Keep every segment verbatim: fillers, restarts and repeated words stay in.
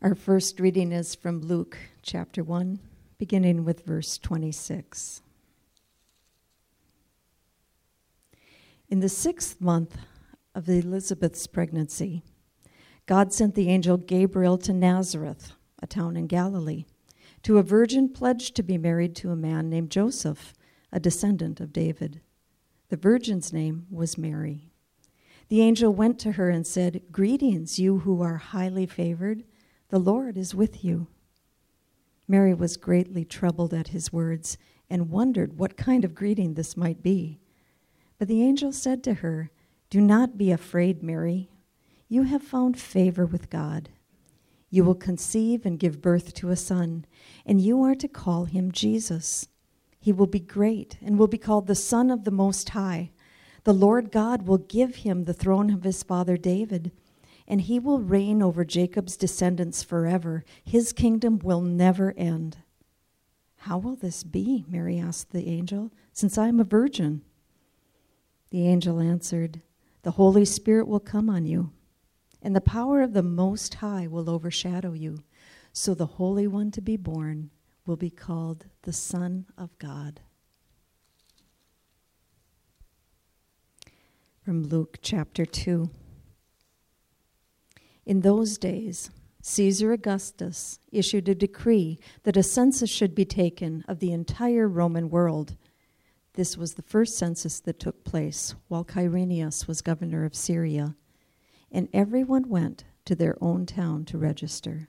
Our first reading is from Luke chapter one, beginning with verse twenty-six. In the sixth month of Elizabeth's pregnancy, God sent the angel Gabriel to Nazareth, a town in Galilee, to a virgin pledged to be married to a man named Joseph, a descendant of David. The virgin's name was Mary. The angel went to her and said, "Greetings, you who are highly favored. The Lord is with you." Mary was greatly troubled at his words and wondered what kind of greeting this might be. But the angel said to her, "Do not be afraid, Mary. You have found favor with God. You will conceive and give birth to a son, and you are to call him Jesus. He will be great and will be called the Son of the Most High. The Lord God will give him the throne of his father David, and he will reign over Jacob's descendants forever. His kingdom will never end." "How will this be?" Mary asked the angel, "since I am a virgin?" The angel answered, "The Holy Spirit will come on you, and the power of the Most High will overshadow you. So the Holy One to be born will be called the Son of God." From Luke chapter two. In those days, Caesar Augustus issued a decree that a census should be taken of the entire Roman world. This was the first census that took place while Quirinius was governor of Syria, and everyone went to their own town to register.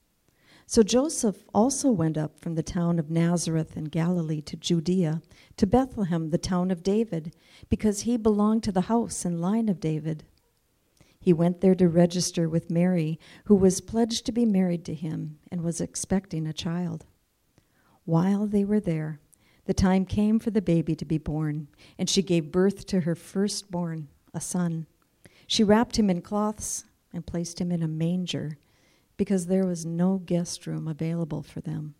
So Joseph also went up from the town of Nazareth in Galilee to Judea, to Bethlehem, the town of David, because he belonged to the house and line of David. He went there to register with Mary, who was pledged to be married to him and was expecting a child. While they were there, the time came for the baby to be born, and she gave birth to her firstborn, a son. She wrapped him in cloths and placed him in a manger, because there was no guest room available for them.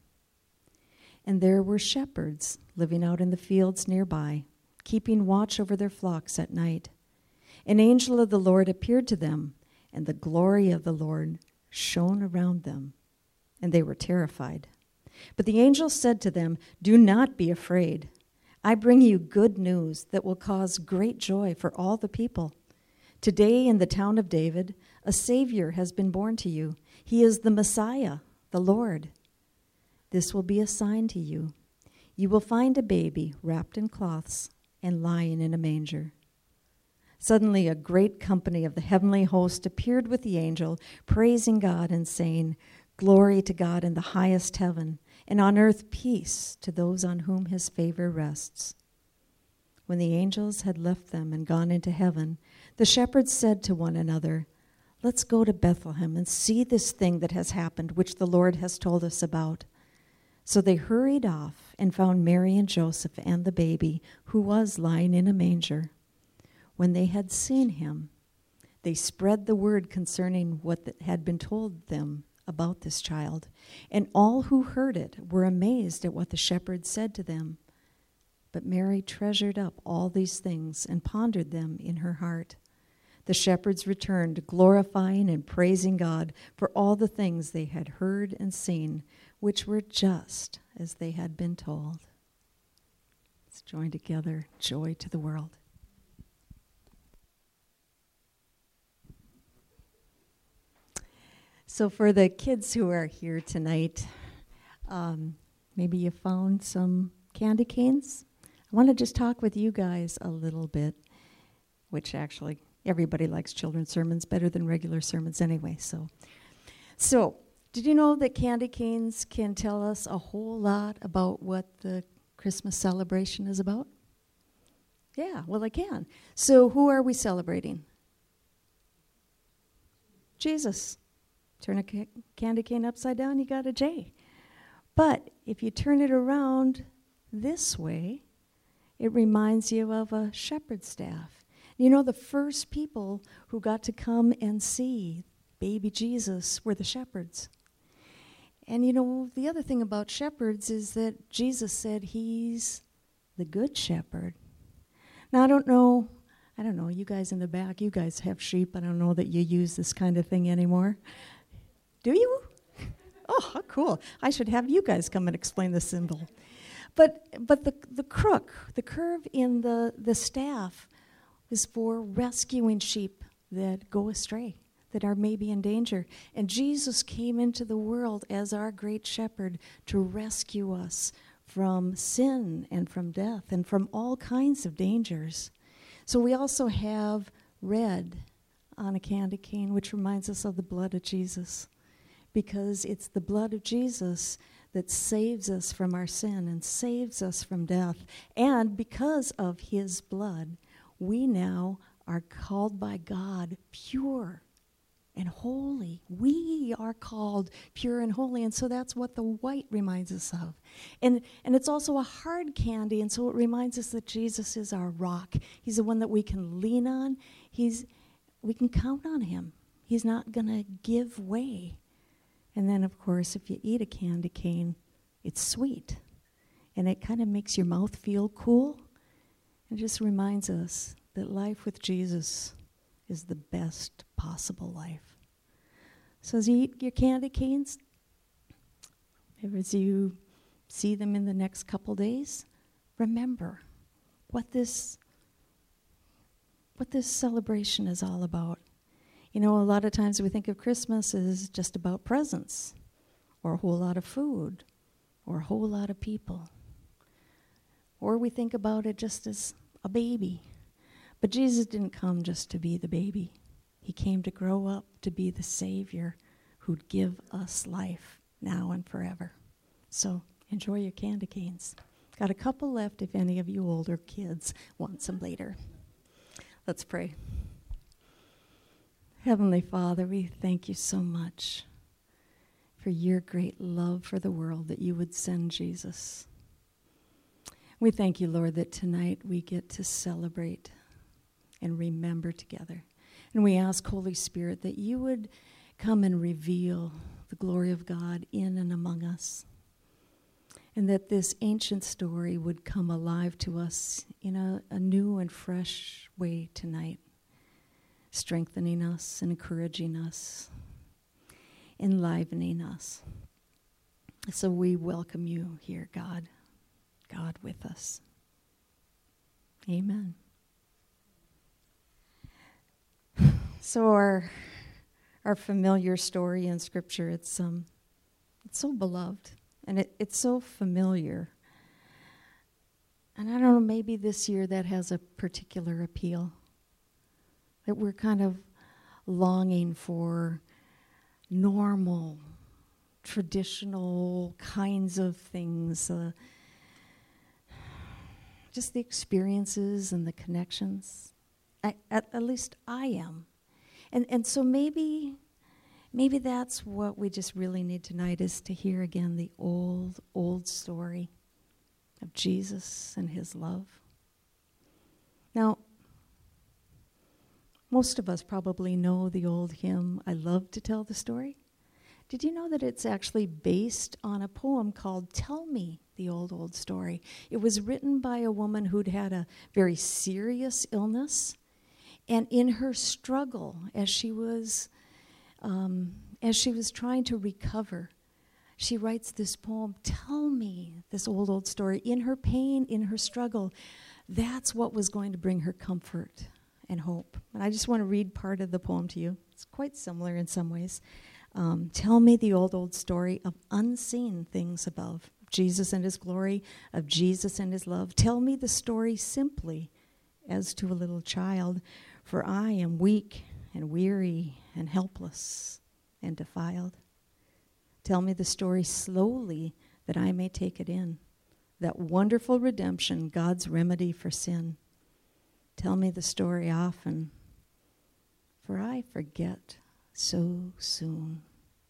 And there were shepherds living out in the fields nearby, keeping watch over their flocks at night. An angel of the Lord appeared to them, and the glory of the Lord shone around them, and they were terrified. But the angel said to them, "Do not be afraid. I bring you good news that will cause great joy for all the people. Today in the town of David, a Savior has been born to you. He is the Messiah, the Lord. This will be a sign to you. You will find a baby wrapped in cloths and lying in a manger." Suddenly a great company of the heavenly host appeared with the angel, praising God and saying, "Glory to God in the highest heaven, and on earth peace to those on whom his favor rests." When the angels had left them and gone into heaven, the shepherds said to one another, "Let's go to Bethlehem and see this thing that has happened, which the Lord has told us about." So they hurried off and found Mary and Joseph and the baby, who was lying in a manger. When they had seen him, they spread the word concerning what had been told them about this child, and all who heard it were amazed at what the shepherds said to them. But Mary treasured up all these things and pondered them in her heart. The shepherds returned, glorifying and praising God for all the things they had heard and seen, which were just as they had been told. Let's join together. Joy to the world. So for the kids who are here tonight, um, maybe you found some candy canes. I want to just talk with you guys a little bit, which actually everybody likes children's sermons better than regular sermons anyway. So, so did you know that candy canes can tell us a whole lot about what the Christmas celebration is about? Yeah, well, they can. So who are we celebrating? Jesus. Turn a ca- candy cane upside down, you got a J. But if you turn it around this way, it reminds you of a shepherd's staff. You know, the first people who got to come and see baby Jesus were the shepherds. And you know, the other thing about shepherds is that Jesus said he's the good shepherd. Now, I don't know, I don't know, you guys in the back, you guys have sheep. I don't know that you use this kind of thing anymore. Do you? Oh, how cool. I should have you guys come and explain the symbol. But but the, the crook, the curve in the, the staff is for rescuing sheep that go astray, that are maybe in danger. And Jesus came into the world as our great shepherd to rescue us from sin and from death and from all kinds of dangers. So we also have red on a candy cane, which reminds us of the blood of Jesus, because it's the blood of Jesus that saves us from our sin and saves us from death. And because of his blood, we now are called by God pure and holy. We are called pure and holy, and so that's what the white reminds us of. And and it's also a hard candy, and so it reminds us that Jesus is our rock. He's the one that we can lean on. He's we can count on him. He's not going to give way. And then, of course, if you eat a candy cane, it's sweet, and it kind of makes your mouth feel cool. It just reminds us that life with Jesus is the best possible life. So as you eat your candy canes, as you see them in the next couple days, remember what this what this celebration is all about. You know, a lot of times we think of Christmas as just about presents, or a whole lot of food, or a whole lot of people. Or we think about it just as a baby. But Jesus didn't come just to be the baby. He came to grow up to be the Savior who'd give us life now and forever. So enjoy your candy canes. Got a couple left if any of you older kids want some later. Let's pray. Heavenly Father, we thank you so much for your great love for the world, that you would send Jesus. We thank you, Lord, that tonight we get to celebrate and remember together. And we ask, Holy Spirit, that you would come and reveal the glory of God in and among us, and that this ancient story would come alive to us in a, a new and fresh way tonight, strengthening us, encouraging us, enlivening us. So we welcome you here, God, God with us. Amen. So our our familiar story in Scripture, it's um it's so beloved, and it, it's so familiar. And I don't know, maybe this year that has a particular appeal, that we're kind of longing for normal, traditional kinds of things, uh, just the experiences and the connections. I, at, at least I am. And and so maybe maybe that's what we just really need tonight, is to hear again the old, old story of Jesus and his love. Now, most of us probably know the old hymn, "I Love to Tell the Story." Did you know that it's actually based on a poem called "Tell Me the Old, Old Story"? It was written by a woman who'd had a very serious illness. And in her struggle, as she was, um, as she was trying to recover, she writes this poem, "Tell me this old, old story." In her pain, in her struggle, that's what was going to bring her comfort and hope. And I just want to read part of the poem to you. It's quite similar in some ways. Um, Tell me the old, old story of unseen things above, of Jesus and his glory, of Jesus and his love. Tell me the story simply as to a little child, for I am weak and weary and helpless and defiled. Tell me the story slowly that I may take it in, that wonderful redemption, God's remedy for sin. Tell me the story often, for I forget so soon.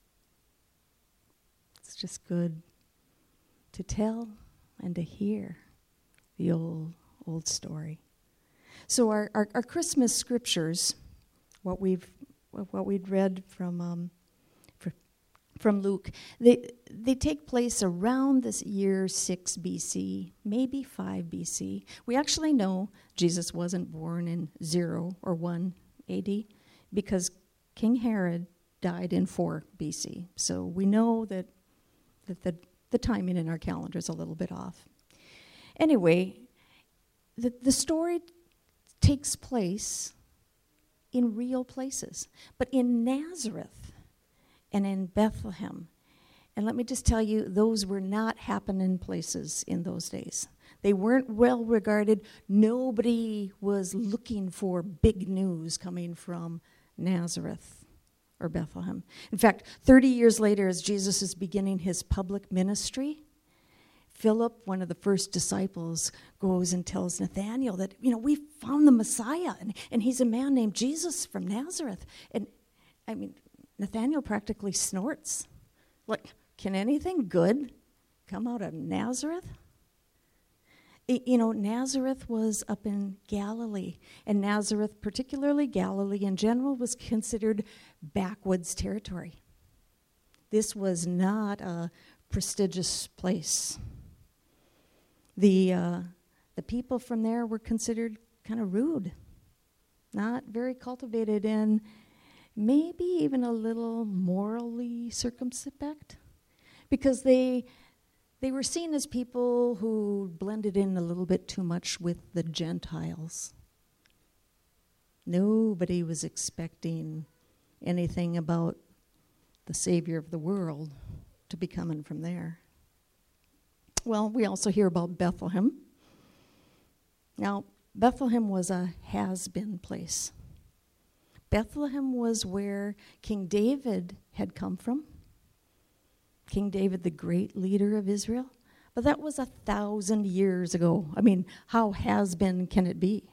It's just good to tell and to hear the old, old story. So our, our, our Christmas scriptures, what we've what we'd read from um, fr- from Luke, they they take place around this year six B C, maybe five B C. We actually know Jesus wasn't born in zero or one A D, because King Herod died in four B C. So we know that, that the, the timing in our calendar is a little bit off. Anyway, the, the story takes place in real places, but in Nazareth and in Bethlehem. And let me just tell you, those were not happening places in those days. They weren't well regarded. Nobody was looking for big news coming from Nazareth or Bethlehem. In fact, thirty years later, as Jesus is beginning his public ministry, Philip, one of the first disciples, goes and tells Nathanael that, you know, we found the Messiah, and, and he's a man named Jesus from Nazareth. And, I mean, Nathanael practically snorts. Like, can anything good come out of Nazareth? You know, Nazareth was up in Galilee, and Nazareth, particularly Galilee in general, was considered backwoods territory. This was not a prestigious place. The uh, the people from there were considered kind of rude, not very cultivated, and maybe even a little morally circumspect, because they they were seen as people who blended in a little bit too much with the Gentiles. Nobody was expecting anything about the Savior of the world to be coming from there. Well, we also hear about Bethlehem. Now, Bethlehem was a has-been place. Bethlehem was where King David had come from. King David, the great leader of Israel. But that was a thousand years ago. I mean, how has-been can it be?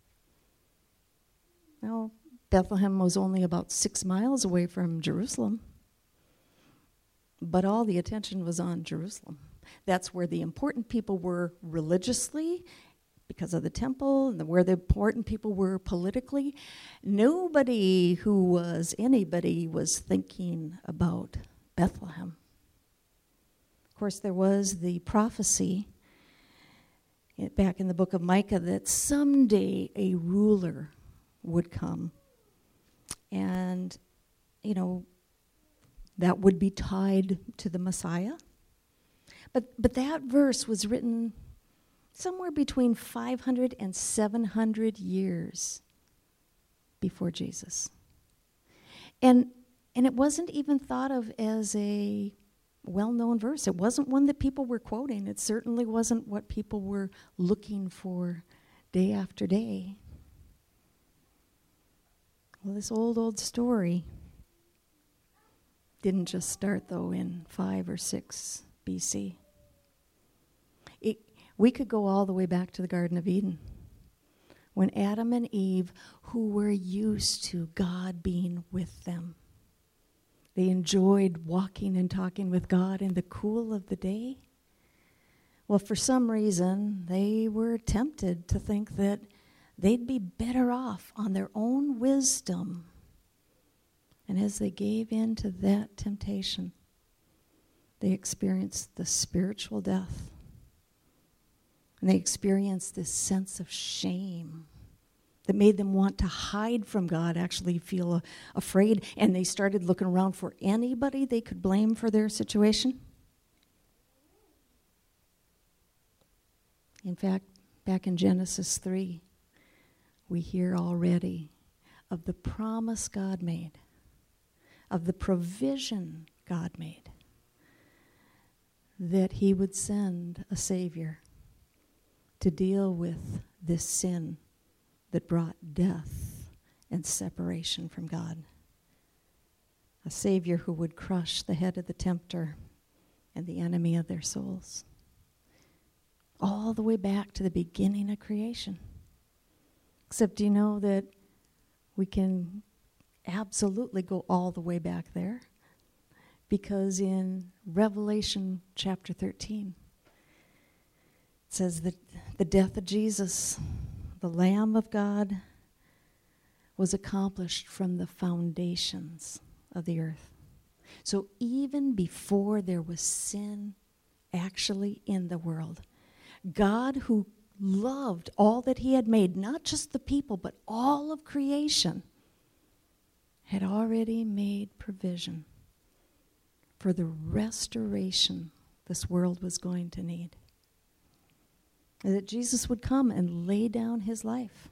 Now, Bethlehem was only about six miles away from Jerusalem. But all the attention was on Jerusalem. That's where the important people were religiously, because of the temple, and where the important people were politically. Nobody who was anybody was thinking about Bethlehem. Of course, there was the prophecy back in the book of Micah that someday a ruler would come. And, you know, that would be tied to the Messiah. But but that verse was written somewhere between five hundred and seven hundred years before Jesus. And and it wasn't even thought of as a well-known verse. It wasn't one that people were quoting. It certainly wasn't what people were looking for day after day. Well, this old, old story didn't just start, though, in five or six B C. It, we could go all the way back to the Garden of Eden, when Adam and Eve, who were used to God being with them, they enjoyed walking and talking with God in the cool of the day. Well, for some reason, they were tempted to think that they'd be better off on their own wisdom. And as they gave in to that temptation, they experienced the spiritual death. And they experienced this sense of shame that made them want to hide from God, actually feel uh, afraid. And they started looking around for anybody they could blame for their situation. In fact, back in Genesis three, we hear already of the promise God made, of the provision God made, that he would send a Savior to deal with this sin that brought death and separation from God. A Savior who would crush the head of the tempter and the enemy of their souls. All the way back to the beginning of creation. Except you know that we can absolutely go all the way back there, because in Revelation chapter thirteen, it says that the death of Jesus, the Lamb of God, was accomplished from the foundations of the earth. So even before there was sin actually in the world, God, who loved all that he had made, not just the people, but all of creation, had already made provision for the restoration this world was going to need. And that Jesus would come and lay down his life,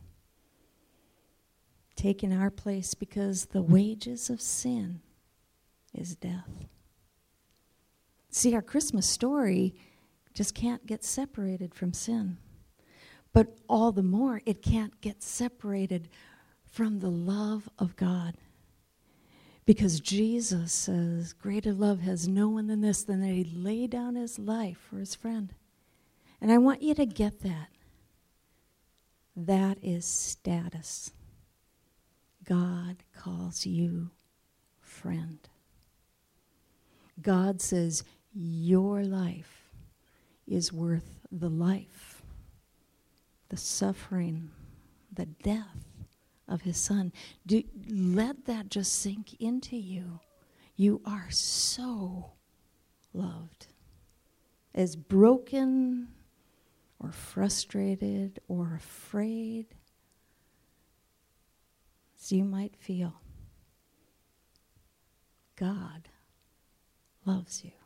taking our place, because the wages of sin is death. See, our Christmas story just can't get separated from sin. But all the more, it can't get separated from the love of God. Because Jesus says, greater love has no one than this, than that he laid down his life for his friend. And I want you to get that. That is status. God calls you friend. God says your life is worth the life, the suffering, the death of his son. Do, let that just sink into you. You are so loved. As broken or frustrated or afraid as you might feel, God loves you.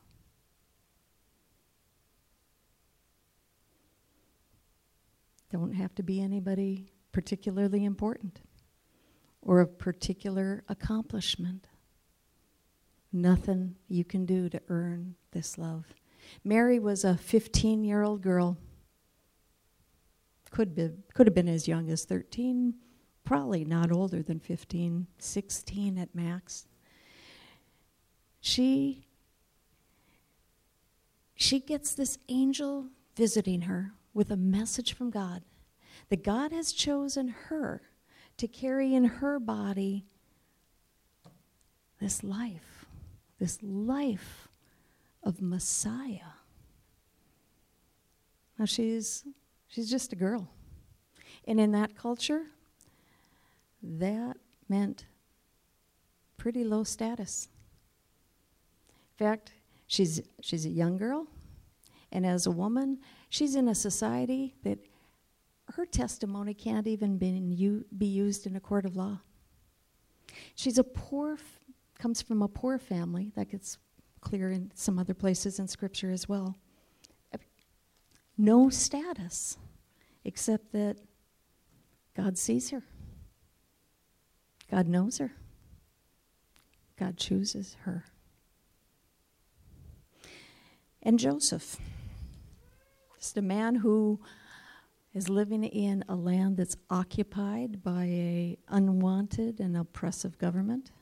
Don't have to be anybody particularly important or of particular accomplishment. Nothing you can do to earn this love. Mary was a fifteen-year-old girl. Could be, could have been as young as thirteen, probably not older than fifteen, sixteen at max. She, she gets this angel visiting her with a message from God, that God has chosen her to carry in her body this life, this life of Messiah. Now she's she's just a girl. And in that culture, that meant pretty low status. In fact, she's she's a young girl, and as a woman, she's in a society that her testimony can't even be, be used in a court of law. She's a poor, comes from a poor family. That gets clear in some other places in Scripture as well. No status, except that God sees her. God knows her. God chooses her. And Joseph, just a man who is living in a land that's occupied by an unwanted and oppressive government.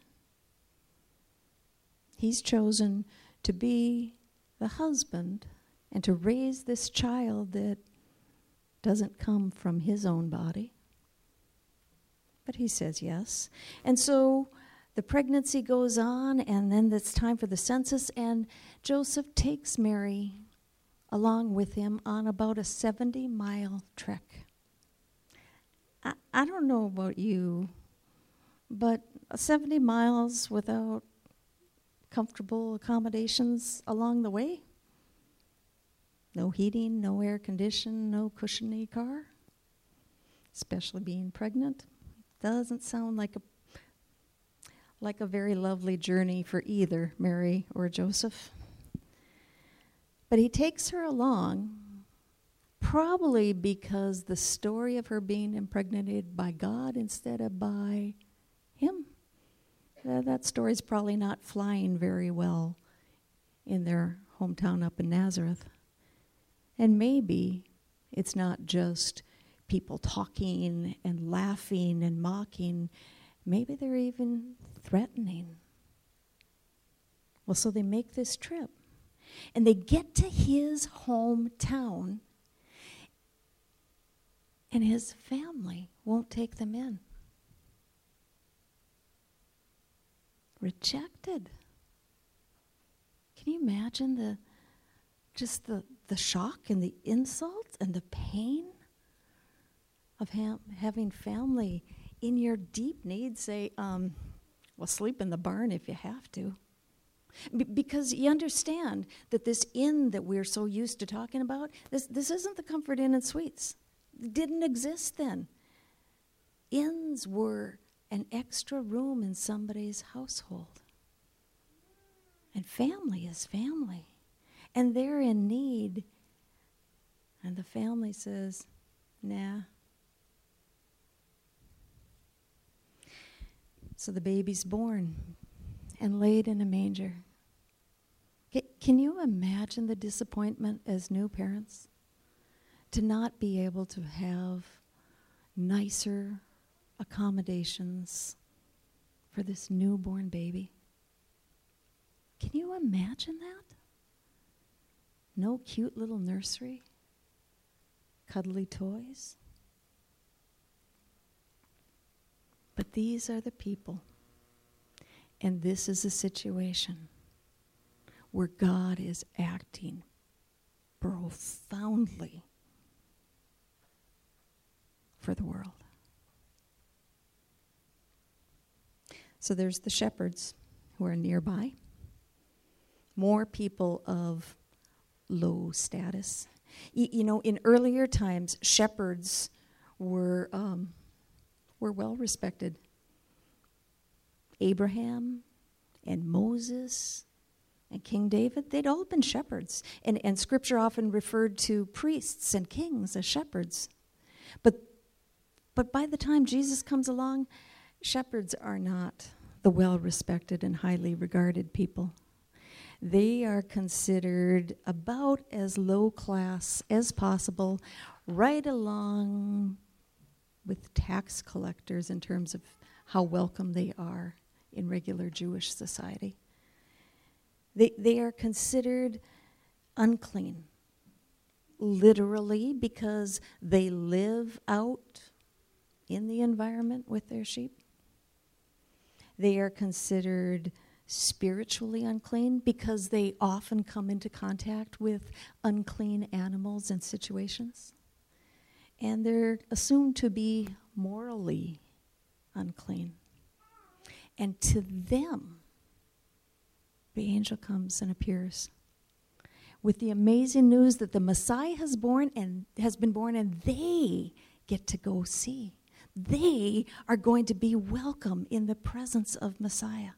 He's chosen to be the husband and to raise this child that doesn't come from his own body. But he says yes. And so the pregnancy goes on, and then it's time for the census, and Joseph takes Mary along with him on about a seventy-mile trek. I, I don't know about you, but seventy miles without comfortable accommodations along the way? No heating, no air conditioning, no cushiony car? Especially being pregnant? Doesn't sound like a like a very lovely journey for either Mary or Joseph. But he takes her along, probably because the story of her being impregnated by God instead of by him. Uh, that story's probably not flying very well in their hometown up in Nazareth. And maybe it's not just people talking and laughing and mocking. Maybe they're even threatening. Well, so they make this trip. And they get to his hometown, and his family won't take them in. Rejected. Can you imagine the just the, the shock and the insult and the pain of ha- having family in your deep need say, um, well, sleep in the barn if you have to. B- because you understand that this inn that we're so used to talking about, this, this isn't the Comfort Inn and Suites. It didn't exist then. Inns were an extra room in somebody's household. And family is family. And they're in need. And the family says, nah. So the baby's born and laid in a manger. Can you imagine the disappointment as new parents? To not be able to have nicer accommodations for this newborn baby. Can you imagine that? No cute little nursery, cuddly toys. But these are the people, and this is a situation where God is acting profoundly for the world. So there's the shepherds who are nearby. More people of low status. Y- you know, in earlier times, shepherds were um, were well respected. Abraham and Moses and King David, they'd all been shepherds. And, and Scripture often referred to priests and kings as shepherds. But, but by the time Jesus comes along, shepherds are not the well-respected and highly regarded people. They are considered about as low class as possible, right along with tax collectors in terms of how welcome they are in regular Jewish society. They, they are considered unclean, literally, because they live out in the environment with their sheep. They are considered spiritually unclean because they often come into contact with unclean animals and situations. And they're assumed to be morally unclean. And to them, the angel comes and appears with the amazing news that the Messiah has born and has been born, and they get to go see. They are going to be welcome in the presence of Messiah.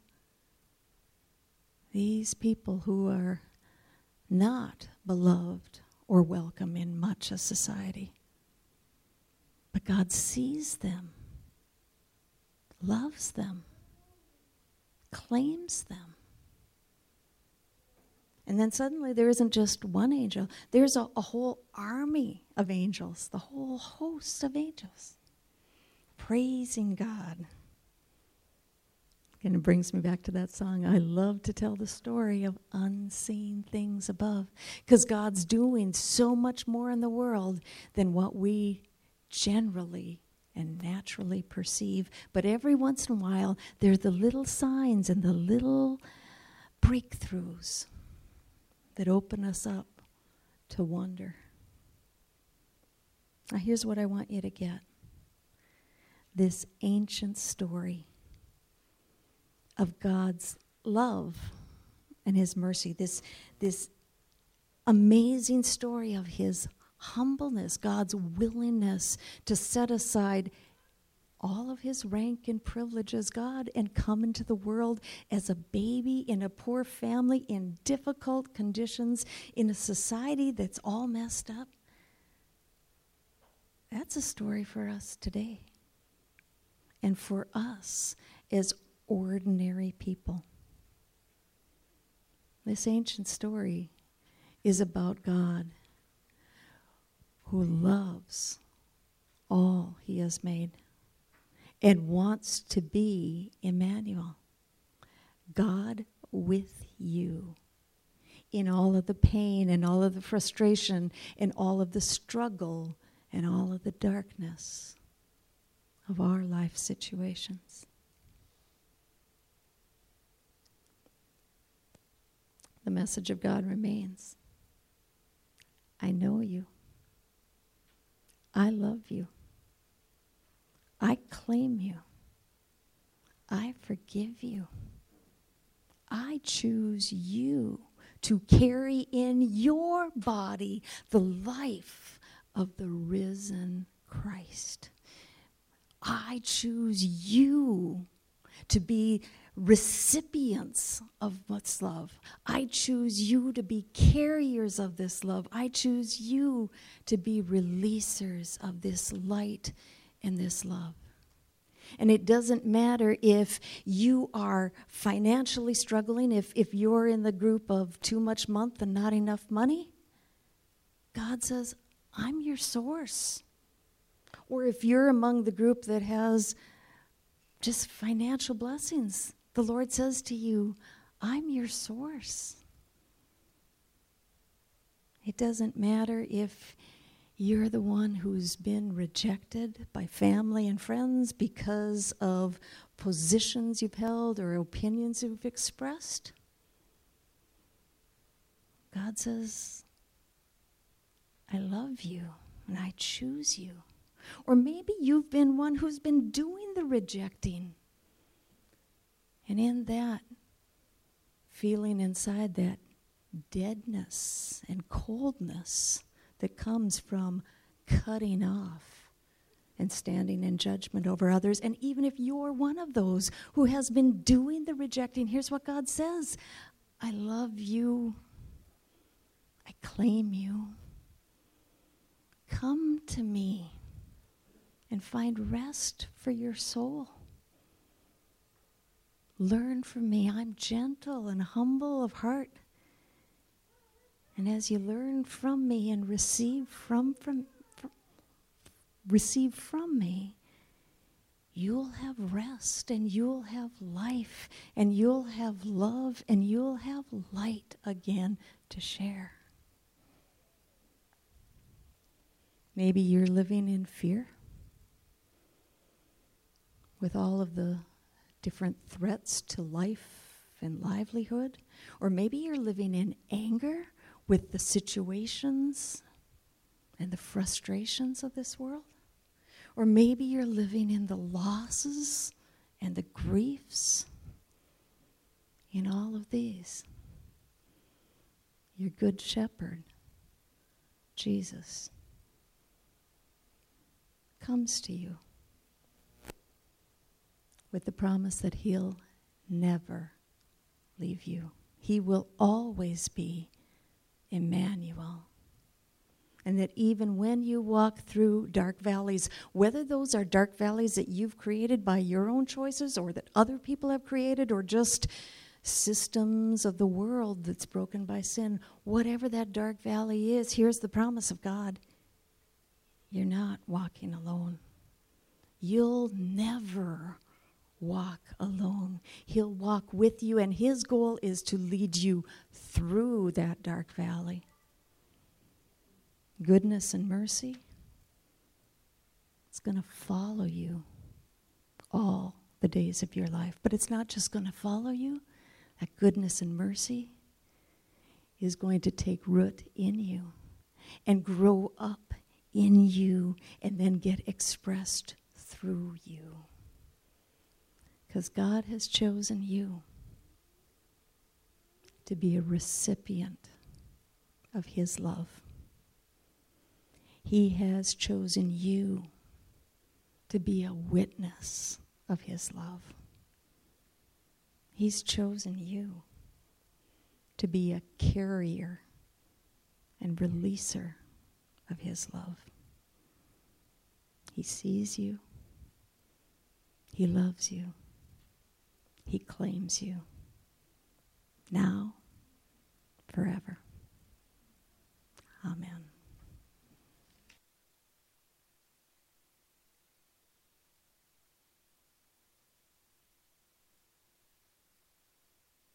These people who are not beloved or welcome in much of society. But God sees them, loves them, claims them. And then suddenly there isn't just one angel. There's a, a whole army of angels, the whole host of angels, praising God. And it brings me back to that song. I love to tell the story of unseen things above, because God's doing so much more in the world than what we generally and naturally perceive. But every once in a while, there are the little signs and the little breakthroughs that open us up to wonder. Now, here's what I want you to get. This ancient story of God's love and his mercy, this, this amazing story of his humbleness, God's willingness to set aside all of his rank and privilege as God and come into the world as a baby in a poor family in difficult conditions in a society that's all messed up. That's a story for us today. And for us as ordinary people. This ancient story is about God who loves all he has made and wants to be Emmanuel, God with you, in all of the pain and all of the frustration and all of the struggle and all of the darkness of our life situations. The message of God remains. I know you. I love you. I claim you. I forgive you. I choose you to carry in your body the life of the risen Christ. I choose you to be recipients of this love. I choose you to be carriers of this love. I choose you to be releasers of this light and this love. And it doesn't matter if you are financially struggling, if, if you're in the group of too much month and not enough money. God says, I'm your source. Or if you're among the group that has just financial blessings, the Lord says to you, I'm your source. It doesn't matter if you're the one who's been rejected by family and friends because of positions you've held or opinions you've expressed. God says, I love you and I choose you. Or maybe you've been one who's been doing the rejecting. And in that, feeling inside that deadness and coldness that comes from cutting off and standing in judgment over others. And even if you're one of those who has been doing the rejecting, here's what God says. I love you. I claim you. Come to me and find rest for your soul. Learn from me. I'm gentle and humble of heart. And as you learn from me and receive from, from, from receive from me, you'll have rest and you'll have life and you'll have love and you'll have light again to share. Maybe you're living in fear with all of the different threats to life and livelihood. Or maybe you're living in anger with the situations and the frustrations of this world. Or maybe you're living in the losses and the griefs. In all of these, your good shepherd, Jesus, comes to you with the promise that he'll never leave you. He will always be Emmanuel. And that even when you walk through dark valleys, whether those are dark valleys that you've created by your own choices or that other people have created or just systems of the world that's broken by sin, whatever that dark valley is, here's the promise of God. You're not walking alone. You'll never walk alone. He'll walk with you, and his goal is to lead you through that dark valley. Goodness and mercy, it's going to follow you all the days of your life. But it's not just going to follow you. That goodness and mercy is going to take root in you and grow up in you and then get expressed through you. Because God has chosen you to be a recipient of his love. He has chosen you to be a witness of his love. He's chosen you to be a carrier and releaser of his love. He sees you. He loves you. He claims you. Now, forever. Amen.